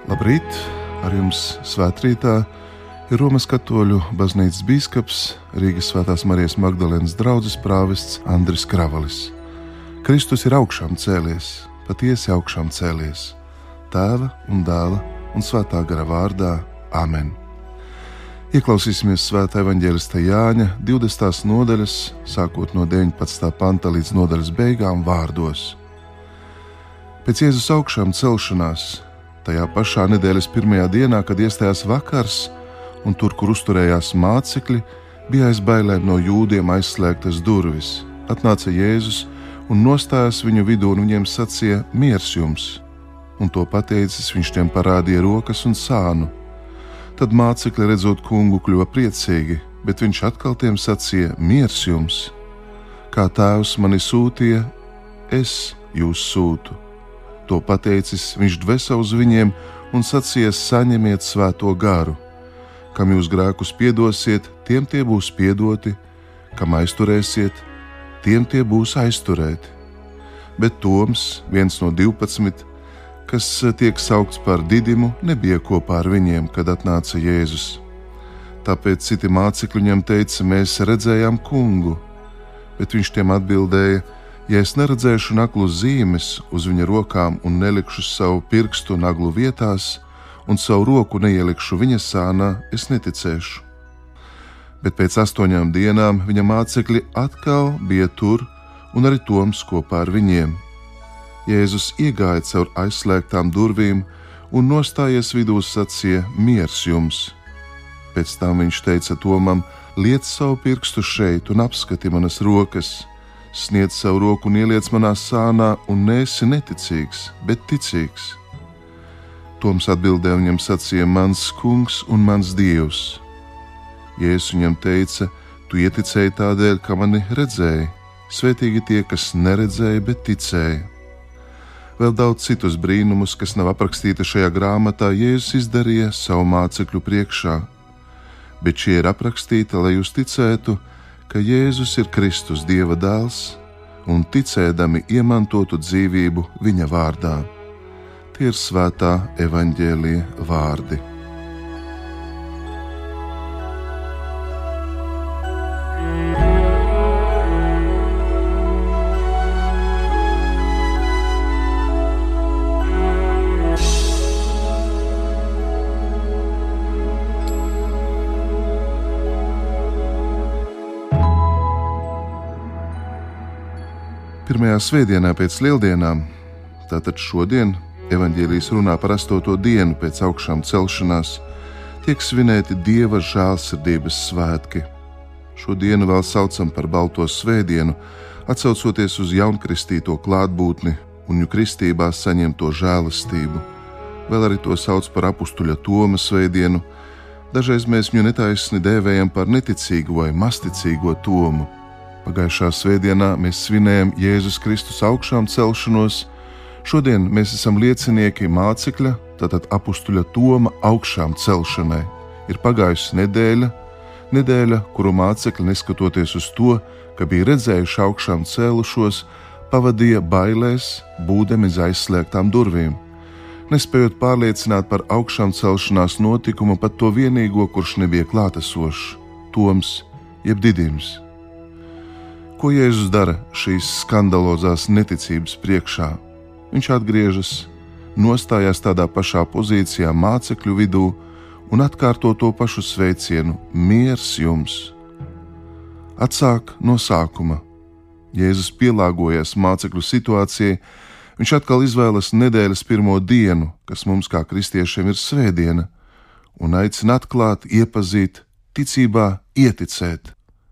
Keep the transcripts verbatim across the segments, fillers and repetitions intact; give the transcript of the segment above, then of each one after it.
Labrīt! Ar jums svētrītā ir Romas katoļu baznīcas bīskaps, Rīgas Svētās Marijas Magdalēnas draudzes prāvests Andris Kravalis. Kristus ir augšām cēlies, patiesi augšām cēlies, Tēva un Dēla un Svētā gara vārdā. Āmen! Ieklausīsimies Svētā evaņģēlista Jāņa divdesmitās nodaļas, sākot no deviņpadsmitā panta līdz nodaļas beigām vārdos. Pēc Jēzus augšām celšanās, tajā pašā nedēļas pirmajā dienā, kad iestājās vakars, un tur, kur uzturējās mācekļi, bija aiz bailēm no jūdiem aizslēgtas durvis. Atnāca Jēzus un nostājās viņu vidū un viņiem sacīja: miers jums! Un to pateicis, viņš tiem parādīja rokas un sānu. Tad mācekļi, redzot kungu, kļuva priecīgi, bet viņš atkal tiem sacīja: miers jums! Kā Tēvs mani sūtīja, es jūs sūtu. To pateicis, viņš dvesa uz viņiem un sacīja: saņemiet Svēto garu. Kam jūs grēkus piedosiet, tiem tie būs piedoti, kam aizturēsiet, tiem tie būs aizturēti. Bet Toms, viens no divpadsmit, kas tiek saukts par Didimu, nebija kopā ar viņiem, kad atnāca Jēzus. Tāpēc citi mācekļi viņam teica: mēs redzējām kungu. Bet viņš tiem atbildēja: ja es neredzēšu naglu zīmes uz viņa rokām un nelikšu savu pirkstu naglu vietās un savu roku neielikšu viņa sānā, es neticēšu. Bet pēc astoņām dienām viņa mācekļi atkal bija tur, un arī Toms kopā ar viņiem. Jēzus iegāja caur aizslēgtām durvīm un nostājies vidū sacīja: miers jums! Pēc tam viņš teica Tomam: liec savu pirkstu šeit un apskati manas rokas, sniedz savu roku un ieliec manā sānā, un neesi neticīgs, bet ticīgs. Toms atbildēja viņam sacīja: mans kungs un mans dievs. Jēzus viņam teica: tu ieticēji tādēļ, ka mani redzēji, svētīgi tie, kas neredzēja, bet ticēja. Vēl daudz citus brīnumus, kas nav aprakstīti šajā grāmatā, Jēzus izdarīja savu mācekļu priekšā, bet šie ir aprakstīti, lai jūs ticētu, ka Jēzus ir Kristus, Dieva dēls, un ticēdami iemantotu dzīvību viņa vārdā. Tie ir Svētā evaņģēlija vārdi. Pirmajā svētdienā pēc lieldienām, tātad šodien, evaņģēlijs runā par astoto dienu pēc augšām celšanās, tiek svinēti Dieva žēlsirdības svētki. Šo dienu vēl saucam par Balto svētdienu, atsaucoties uz jaunkristīto klātbūtni un viņu kristībā saņemto žēlastību. Vēl arī to sauc par apustuļa Toma svētdienu. Dažreiz mēs viņu netaisni dēvējam par neticīgo vai masticīgo Tomu. Pagājušā svētdienā mēs svinējam Jēzus Kristus augšām celšanos. Šodien mēs esam liecinieki mācekļa, tātad apustuļa Toma augšām celšanai. Ir pagājusi nedēļa, nedēļa, kuru mācekļi, neskatoties uz to, ka bija redzējuši augšām cēlušos, pavadīja bailēs, būdami aiz aizslēgtām durvīm, nespējot pārliecināt par augšām celšanās notikumu pat to vienīgo, kurš nebija klātesošs – Toms, jeb Didims. Ko Jēzus dara šīs skandalozās neticības priekšā? Viņš atgriežas, nostājās tādā pašā pozīcijā mācekļu vidū un atkārto to pašu sveicienu: miers jums! Atsāk no sākuma. Jēzus pielāgojas mācekļu situācijai, viņš atkal izvēlas nedēļas pirmo dienu, kas mums kā kristiešiem ir svētdiena, un aicina atklāt, iepazīt, ticībā ieticēt.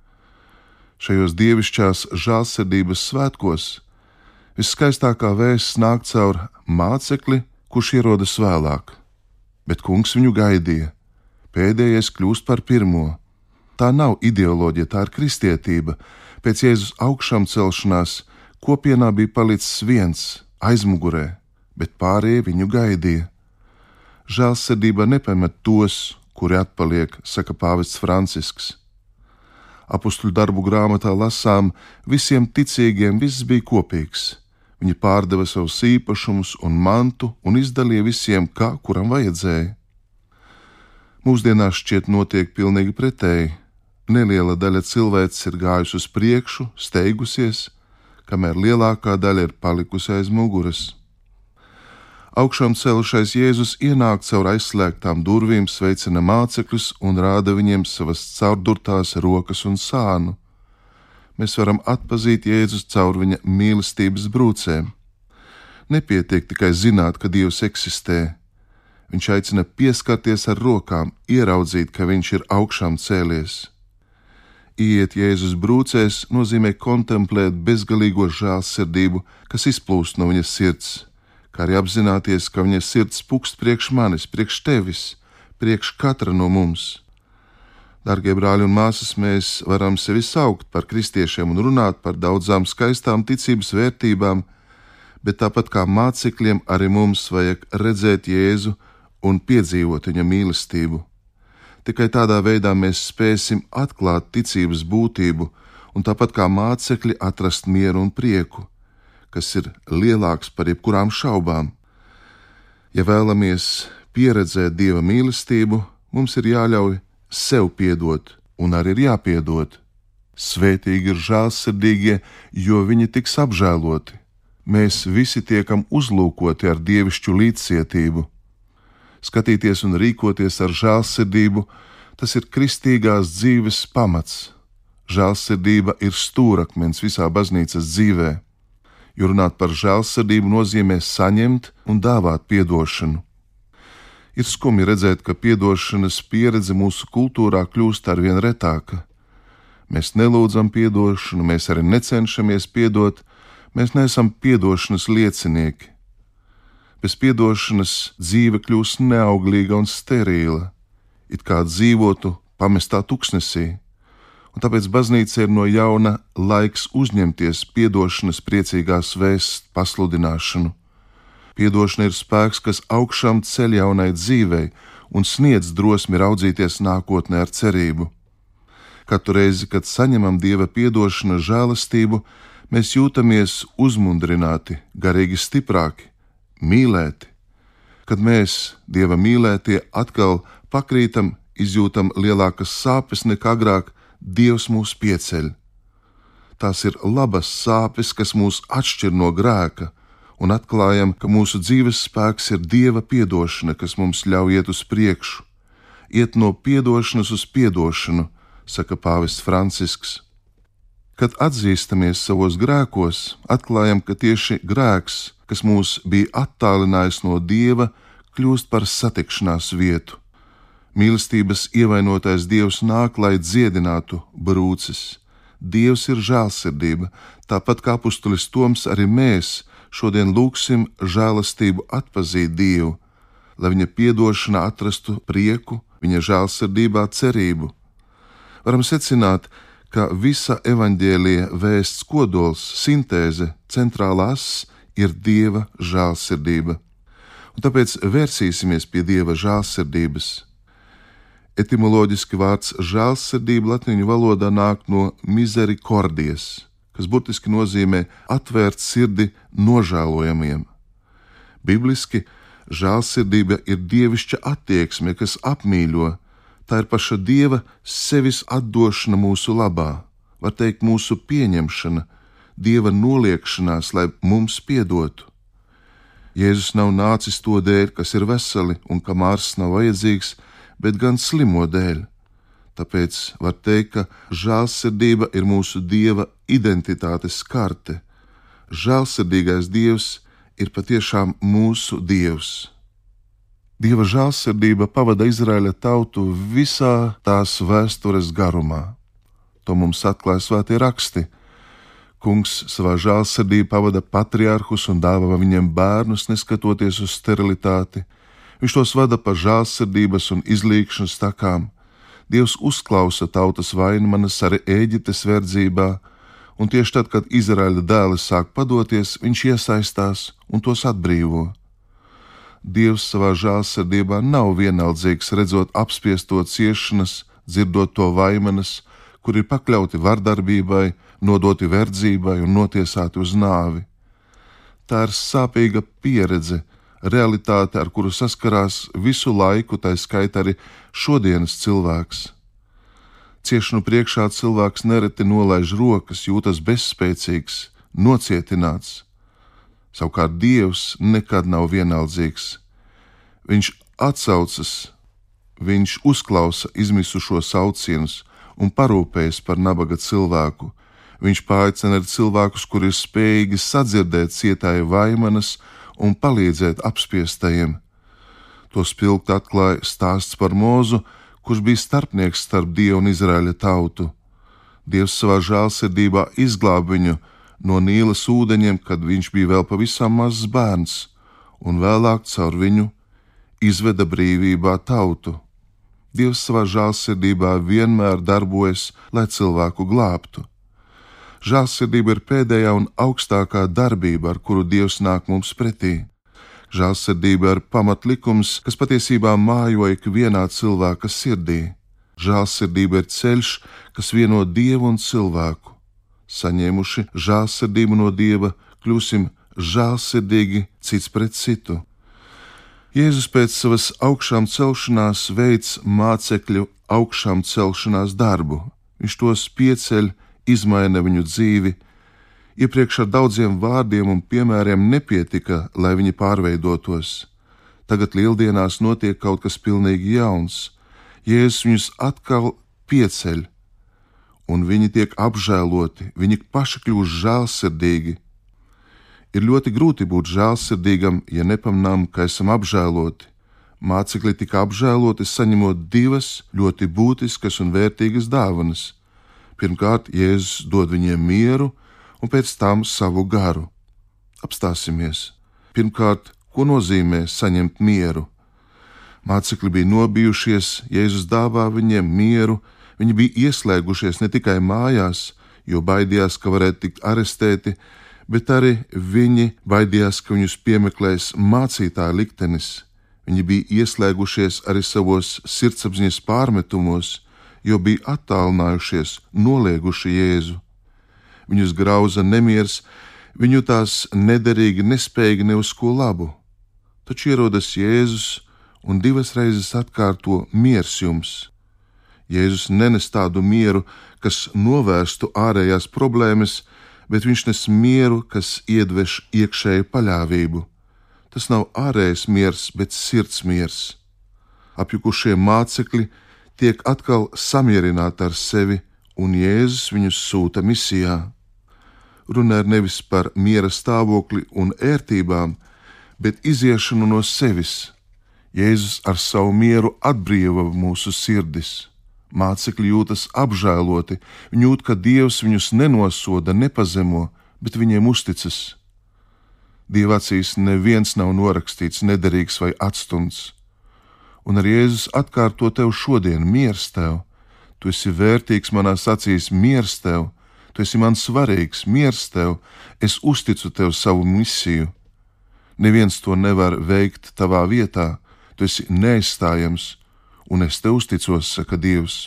Šajos dievišķās žēlsirdības svētkos viskaistākā vēsts nāk caur mācekli, kurš ierodas vēlāk, bet kungs viņu gaidīja. Pēdējais kļūst par pirmo. Tā nav ideoloģija, tā ir kristietība. Pēc Jēzus augšām celšanās kopienā bija palicis viens aizmugurē, bet pārējie viņu gaidīja. Žēlsirdība nepamet tos, kuri atpaliek, saka pāvests Francisks. Apustuļu darbu grāmatā lasām, visiem ticīgiem viss bija kopīgs. Viņi pārdeva savus īpašumus un mantu un izdalīja visiem, kā kuram vajadzēja. Mūsdienās šķiet notiek pilnīgi pretēji. Neliela daļa cilvēces ir gājusi uz priekšu, steigusies, kamēr lielākā daļa ir palikusi aiz muguras. Augšām celušais Jēzus ienāk caur aizslēgtām durvīm, sveicina mācekļus un rāda viņiem savas caurdurtās rokas un sānu. Mēs varam atpazīt Jēzus caur viņa mīlestības brūcēm. Nepietiek tikai zināt, ka Dievs eksistē. Viņš aicina pieskarties ar rokām, ieraudzīt, ka viņš ir augšām cēlies. Iet Jēzus brūcēs nozīmē kontemplēt bezgalīgo žēlsirdību, kas izplūst no viņa sirds, kā arī apzināties, ka viņa sirds pukst priekš manis, priekš tevis, priekš katra no mums. Dargie brāļi un māsas, mēs varam sevi saukt par kristiešiem un runāt par daudzām skaistām ticības vērtībām, bet tāpat kā mācekļiem arī mums vajag redzēt Jēzu un piedzīvot viņa mīlestību. Tikai tādā veidā mēs spēsim atklāt ticības būtību un tāpat kā mācekļi atrast mieru un prieku, kas ir lielāks par jebkurām šaubām. Ja vēlamies pieredzēt Dieva mīlestību, mums ir jāļauj sev piedot un arī ir jāpiedod. Svētīgi ir žēlsirdīgie, jo viņi tiks apžēloti. Mēs visi tiekam uzlūkoti ar dievišķu līdzcietību. Skatīties un rīkoties ar žēlsirdību, tas ir kristīgās dzīves pamats. Žēlsirdība ir stūrakmens visā baznīcas dzīvē, jo runāt par žēlsirdību nozīmē saņemt un dāvāt piedošanu. Ir skumji redzēt, ka piedošanas pieredze mūsu kultūrā kļūst arvien retāka. Mēs nelūdzam piedošanu, mēs arī necenšamies piedot, mēs neesam piedošanas liecinieki. Bez piedošanas dzīve kļūst neauglīga un sterīla, it kā dzīvotu pamestā tuksnesī, un tāpēc baznīca ir no jauna laiks uzņemties piedošanas priecīgās vēsts pasludināšanu. Piedošana ir spēks, kas augšām ceļ jaunai dzīvei un sniedz drosmi raudzīties nākotnē ar cerību. Katru reizi, kad saņemam Dieva piedošanu žēlastību, mēs jūtamies uzmundrināti, garīgi stiprāki, mīlēti. Kad mēs, Dieva mīlētie, atkal pakrītam, izjūtam lielākas sāpes nekā agrāk, Dievs mūs pieceļ. Tās ir labas sāpes, kas mūs atšķir no grēka, un atklājam, ka mūsu dzīves spēks ir Dieva piedošana, kas mums ļauj iet uz priekšu. Iet no piedošanas uz piedošanu, saka pāvests Francisks. Kad atzīstamies savos grēkos, atklājam, ka tieši grēks, kas mūs bija attālinājis no Dieva, kļūst par satikšanās vietu. Mīlestības ievainotais Dievs nāk, lai dziedinātu brūces. Dievs ir žēlsirdība, tāpat kā apustulis Toms arī mēs šodien lūgsim žēlastību atpazīt Dievu, lai viņa piedošanā atrastu prieku, viņa žēlsirdībā cerību. Varam secināt, ka visa evaņģēlija vēsts kodols, sintēze, centrālās ir Dieva žēlsirdība. Un tāpēc vērsīsimies pie Dieva žēlsirdības. Etimoloģiski vārds žēlsirdība latīņu valodā nāk no misericordijas, kas burtiski nozīmē atvērt sirdi nožēlojamiem. Bibliski žēlsirdība ir dievišķa attieksme, kas apmīļo. Tā ir paša Dieva sevis atdošana mūsu labā, var teikt mūsu pieņemšana, Dieva noliekšanās, lai mums piedotu. Jēzus nav nācis to dēļ, kas ir veseli un kam ārsts nav vajadzīgs, bet gan slimo dēļ. Tāpēc var teikt, ka žēlsirdība ir mūsu Dieva identitātes karte. Žēlsirdīgais Dievs ir patiešām mūsu Dievs. Dieva žēlsirdība pavada Izraēļa tautu visā tās vēstures garumā. To mums atklāja svētie raksti. Kungs savā žēlsirdībā pavada patriarhus un dāvā viņiem bērnus, neskatoties uz sterilitāti. Viņš tos vada pa žēlsirdības un izlīgšanas takām. Dievs uzklausa tautas vainmanas arī Ēģiptes verdzībā, un tieši tad, kad Izraēļa dēli sāk padoties, viņš iesaistās un tos atbrīvo. Dievs savā žēlsirdībā nav vienaldzīgs, redzot apspiesto ciešanas, dzirdot to vaimanas, kuri ir pakļauti vardarbībai, nodoti verdzībai un notiesāti uz nāvi. Tā ir sāpīga pieredze, realitāte, ar kuru saskarās visu laiku, tā skaitā arī šodienas cilvēks. Ciešanu priekšā cilvēks nereti nolaiž rokas, jūtas bezspēcīgs, nocietināts. Savukārt Dievs nekad nav vienaldzīgs. Viņš atsaucas, viņš uzklausa izmisušo saucienus un parūpējas par nabaga cilvēku. Viņš paaicina arī cilvēkus, kuri ir spējīgi sadzirdēt cietāja vaimanas un palīdzēt apspiestajiem. To spilgt atklāja stāsts par Mozu, kurš bija starpnieks starp Dievu un Izraēļa tautu. Dievs savā žēlsirdībā izglāba viņu no Nīlas ūdeņiem, kad viņš bija vēl pavisam mazs bērns, un vēlāk caur viņu izveda brīvībā tautu. Dievs savā žēlsirdībā vienmēr darbojas, lai cilvēku glābtu. Žēlsirdība ir pēdējā un augstākā darbība, ar kuru Dievs nāk mums pretī. Žēlsirdība ir pamatlikums, kas patiesībā mājo ikvienā cilvēka sirdī. Žēlsirdība ir ceļš, kas vieno Dievu un cilvēku. Saņēmuši žēlsirdību no Dieva, kļūsim žēlsirdīgi cits pret citu. Jēzus pēc savas augšām celšanās veids mācekļu augšām celšanās darbu. Viņš tos pieceļ, izmaina viņu dzīvi. Iepriekš ar daudziem vārdiem un piemēriem nepietika, lai viņi pārveidotos. Tagad lieldienās notiek kaut kas pilnīgi jauns. Jēzus viņus atkal pieceļ, un viņi tiek apžēloti, viņi paši kļūst žēlsirdīgi. Ir ļoti grūti būt žēlsirdīgam, ja nepamanām, ka esam apžēloti. Mācekļi tika apžēloti, saņemot divas ļoti būtiskas un vērtīgas dāvanas. Pirmkārt, Jēzus dod viņiem mieru, un pēc tam savu garu. Apstāsimies. Pirmkārt, ko nozīmē saņemt mieru? Mācekļi bija nobijušies, Jēzus dāvā viņiem mieru, viņi bija ieslēgušies ne tikai mājās, jo baidījās, ka varētu tikt arestēti, bet arī viņi baidījās, ka viņus piemeklēs mācītāja liktenis. Viņi bija ieslēgušies arī savos sirdsapziņas pārmetumos, jo bija attālinājušies, nolieguši Jēzu. Viņus grauza nemiers, viņu tās nederīgi nespējīgi ne uz ko labu. Taču ierodas Jēzus un divas reizes atkārto miers jums. Jēzus nenes tādu mieru, kas novērstu ārējās problēmas, bet viņš nes mieru, kas iedveš iekšēju paļāvību. Tas nav ārējais miers, bet sirds miers. Apjukušie mācekļi tiek atkal samierināti ar sevi, un Jēzus viņus sūta misijā. Runa ir nevis par miera stāvokli un ērtībām, bet iziešanu no sevis. Jēzus ar savu mieru atbrīvo mūsu sirdis. Mācekļi jūtas apžēloti, viņi jūt, ka Dievs viņus nenosoda, nepazemo, bet viņiem uzticas. Dieva acīs neviens nav norakstīts nederīgs vai atstumts. Un arī Jēzus atkārto tev šodien: miers tev, tu esi vērtīgs manās acīs, miers tev, tu esi man svarīgs, miers tev, es uzticu tev savu misiju. Neviens to nevar veikt tavā vietā, tu esi neaizstājams, un es tev uzticos, saka Dievs.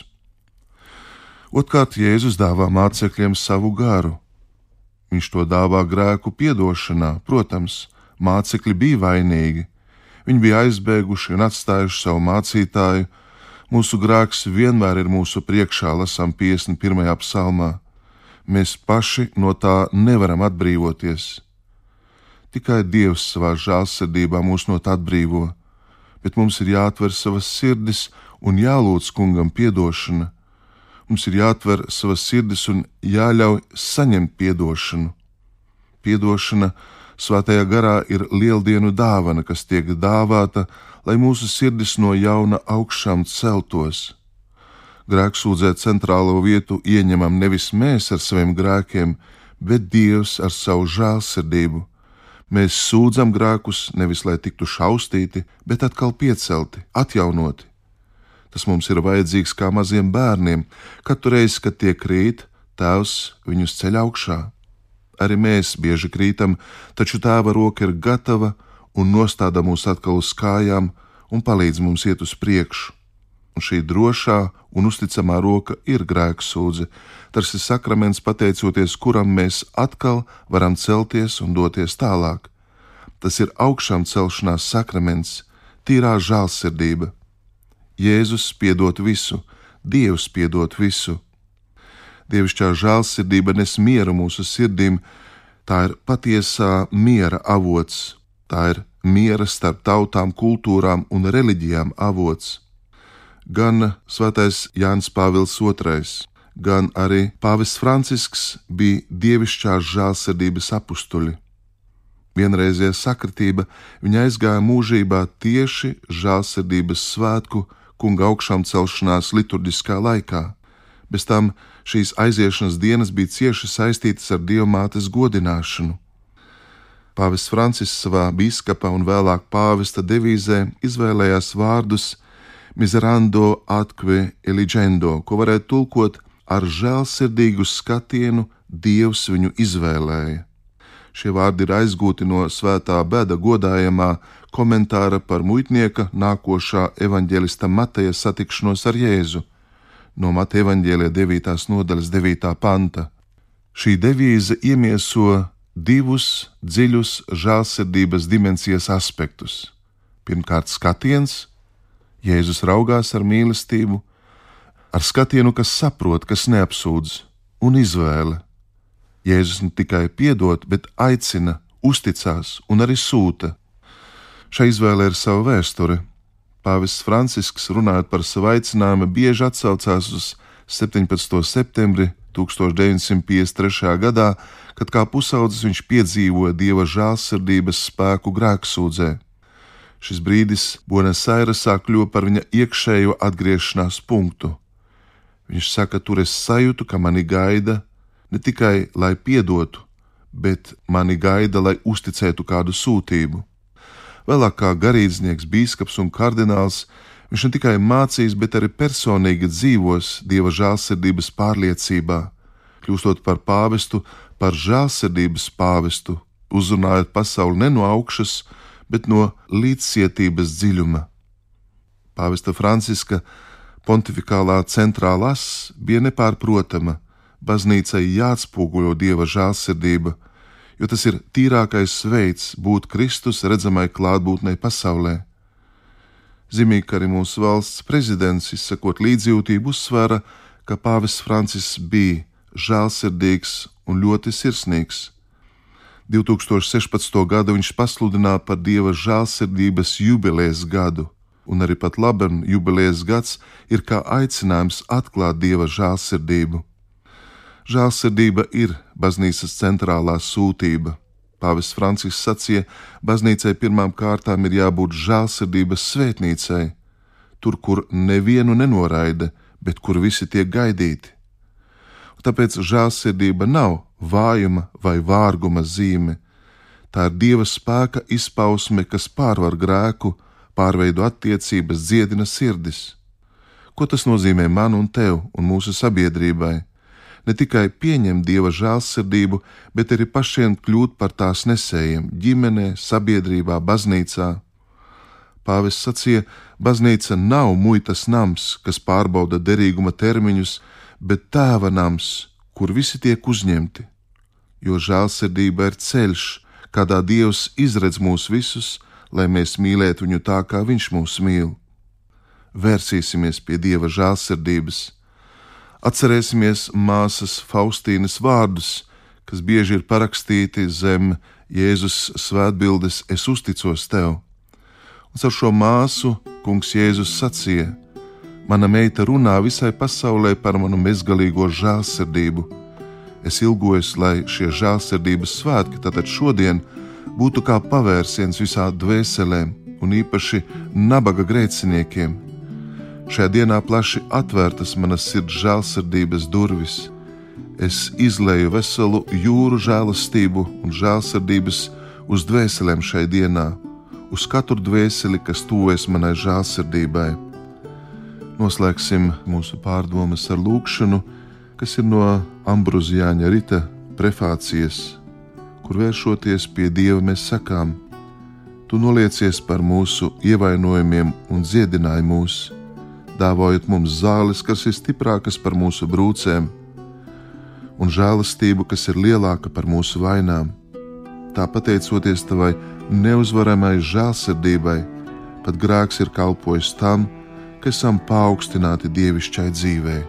Otkārt, Jēzus dāvā mācekļiem savu garu. Viņš to dāvā grēku piedošanā, protams, mācekļi bija vainīgi. Viņi bija aizbēguši un atstājuši savu mācītāju. Mūsu grēks vienmēr ir mūsu priekšā, lasām piecdesmit pirmajā psalmā. Mēs paši no tā nevaram atbrīvoties. Tikai Dievs savā žēlsirdībā mūs no tā atbrīvo, bet mums ir jāatver savas sirdis un jālūdz Kungam piedošana. Mums ir jāatver savas sirdis un jāļauj saņemt piedošanu. Piedošana Svētajā garā ir lieldienu dāvana, kas tiek dāvāta, lai mūsu sirdis no jauna augšām celtos. Grēksūdzē centrālo vietu ieņemam nevis mēs ar saviem grēkiem, bet Dievs ar savu žēlsirdību. Mēs sūdzam grēkus nevis, lai tiktu šaustīti, bet atkal piecelti, atjaunoti. Tas mums ir vajadzīgs kā maziem bērniem. Katru reizi, kad tie krīt, Tēvs viņus ceļ augšā. Arī mēs bieži krītam, taču Tēva roka ir gatava un nostāda mūs atkal uz kājām un palīdz mums iet uz priekšu. un šī drošā un uzticamā roka ir grēksūdze. Tas ir sakraments, pateicoties kuram mēs atkal varam celties un doties tālāk. Tas ir augšām celšanās sakraments, tīrā žēlsirdība. Jēzus piedot visu, Dievs piedot visu. Dievišķā žēlsirdība nes mieru mūsu sirdīm, tā ir patiesā miera avots, tā ir miera starp tautām, kultūrām un reliģijām avots. Gan svētais Jānis Pāvils otrais, gan arī pāvests Francisks bija dievišķās žēlsirdības apustuļi. Vienreizējā sakritība viņa aizgāja mūžībā tieši žēlsirdības svētku kunga augšām celšanās liturģiskā laikā. Bez tam šīs aiziešanas dienas bija cieši saistītas ar Dievmātes godināšanu. Pāvests Francisks savā bīskapa un vēlāk pāvesta devīzē izvēlējās vārdus miserando atque eligendo, ko varētu tulkot ar žēlsirdīgu skatienu Dievs viņu izvēlēja. Šie vārdi ir aizgūti no svētā Beda godājamā komentāra par muitnieka nākošā evaņģēlista Mateja satikšanos ar Jēzu, no Mateja evaņģēlija devītās nodaļas devītā panta. Šī devīze iemieso divus dziļus žēlsirdības dimensijas aspektus. Pirmkārt, skatiens. Jēzus raugās ar mīlestību, ar skatienu, kas saprot, kas neapsūdz, un izvēle. Jēzus ne tikai piedod, bet aicina, uzticās un arī sūta. Šai izvēle ir sava vēsture. Pāvests Francisks, runājot par savu aicinājumu, bieži atsaucās uz septiņpadsmito septembri tūkstoš deviņsimt piecdesmit trešajā gadā, kad kā pusaudzis viņš piedzīvoja Dieva žēlsirdības spēku grēksūdzē. Šis brīdis Buenosairesā kļuva par viņa iekšējo atgriešanās punktu. Viņš saka, tur es sajūtu, ka mani gaida ne tikai, lai piedotu, bet mani gaida, lai uzticētu kādu sūtību. Vēlāk kā garīdznieks, bīskaps un kardināls, viņš ne tikai mācīs, bet arī personīgi dzīvos Dieva žēlsirdības pārliecībā, kļūstot par pāvestu, par žēlsirdības pāvestu, uzrunājot pasauli ne no augšas, bet no līdzcietības dziļuma. Pāvesta Franciska pontifikālā centrālā as bija nepārprotama. Baznīcai jāatspoguļo Dieva žēlsirdība, jo tas ir tīrākais veids būt Kristus redzamai klātbūtnei pasaulē. Zīmīgi, ka arī mūsu valsts prezidents, izsakot līdzjūtību, uzsvēra, ka pāvests Francisks bija žēlsirdīgs un ļoti sirsnīgs. divi tūkstoši sešpadsmito gadu viņš pasludināja par Dieva žēlsirdības jubilejas gadu, un arī pat labam jubilejas gads ir kā aicinājums atklāt Dieva žēlsirdību. Žēlsirdība ir baznīcas centrālā sūtība. Pāvests Francisks sacīja, baznīcai pirmām kārtām ir jābūt žēlsirdības svētnīcai, tur, kur nevienu nenoraida, bet kur visi tiek gaidīti. Un tāpēc žēlsirdība nav vājuma vai vārguma zīme. Tā ir Dieva spēka izpausme, kas pārvar grēku, pārveido attiecības, dziedina sirdis. Ko tas nozīmē man un tev un mūsu sabiedrībai? Ne tikai pieņemt Dieva žēlsirdību, bet arī pašiem kļūt par tās nesējiem ģimenē, sabiedrībā, baznīcā. Pāvests sacīja, baznīca nav muitas nams, kas pārbauda derīguma termiņus, bet tēva nams, kur visi tiek uzņemti, jo žēlsirdība ir ceļš, kādā Dievs izredz mūs visus, lai mēs mīlētu viņu tā, kā viņš mūs mīl. Vērsīsimies pie Dieva žēlsirdības. Atcerēsimies māsas Faustīnas vārdus, kas bieži ir parakstīti zem Jēzus svētbildes es uzticos tev. Un ar šo māsu kungs Jēzus sacīja, mana meita runā visai pasaulē par manu bezgalīgo žēlsirdību. Es ilgojos, lai šie žēlsirdības svētki, tātad šodien, būtu kā pavērsiens visām dvēselēm un īpaši nabaga grēciniekiem. Šajā dienā plaši atvērtas manas sirds žēlsirdības durvis. Es izleju veselu jūru žēlastību un žēlsirdības uz dvēselēm šai dienā, uz katru dvēseli, kas tuvojas manai žēlsirdībai. Noslēgsim mūsu pārdomas ar lūgšanu, kas ir no Ambrozijāņa Rita prefācijas, kur vēršoties pie Dieva mēs sakām: Tu noliecies par mūsu ievainojumiem un dziedināji mūs. dāvājot mums zāles, kas ir stiprākas par mūsu brūcēm, un žēlastību, kas ir lielāka par mūsu vainām. Tā pateicoties tavai neuzvaramai žēlsirdībai, pat grēks ir kalpojis tam, ka esam paaugstināti dievišķai dzīvei.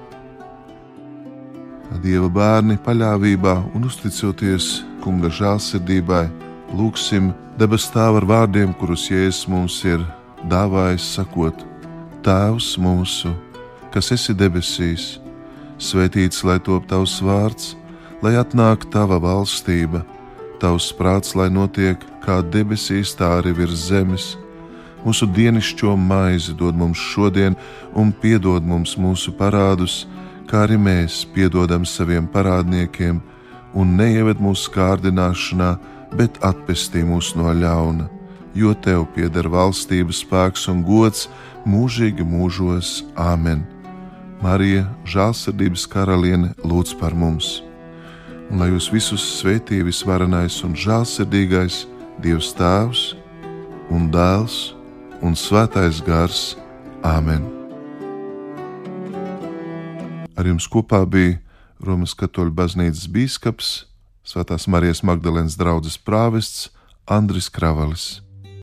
Dieva bērni paļāvībā un uzticoties Kunga žēlsirdībai, lūgsim debes Tēva ar vārdiem, kurus Jēzus mums ir dāvājis, sakot: Tēvs mūsu, kas esi debesīs, svētīts lai top tavs vārds, lai atnāk tava valstība, tavs prāts, lai notiek kā debesīs, tā arī virs zemes. Mūsu dienišķo maizi dod mums šodien un piedod mums mūsu parādus, kā arī mēs piedodam saviem parādniekiem, un neieved mūsu kārdināšanā, bet atpestī mūs no ļauna, jo tev pieder valstības spēks un gods mūžīgi mūžos. Āmen. Marija, žēlsirdības karaliene, lūdz par mums. Un lai jūs visus svētī visvarenais un žēlsirdīgais Dievs Tēvs un Dēls un Svētais Gars. Āmen. Ar jums kopā bija Romas katoļu baznīcas bīskaps, Svētās Marijas Magdalenes draudzes prāvests Andris Kravalis.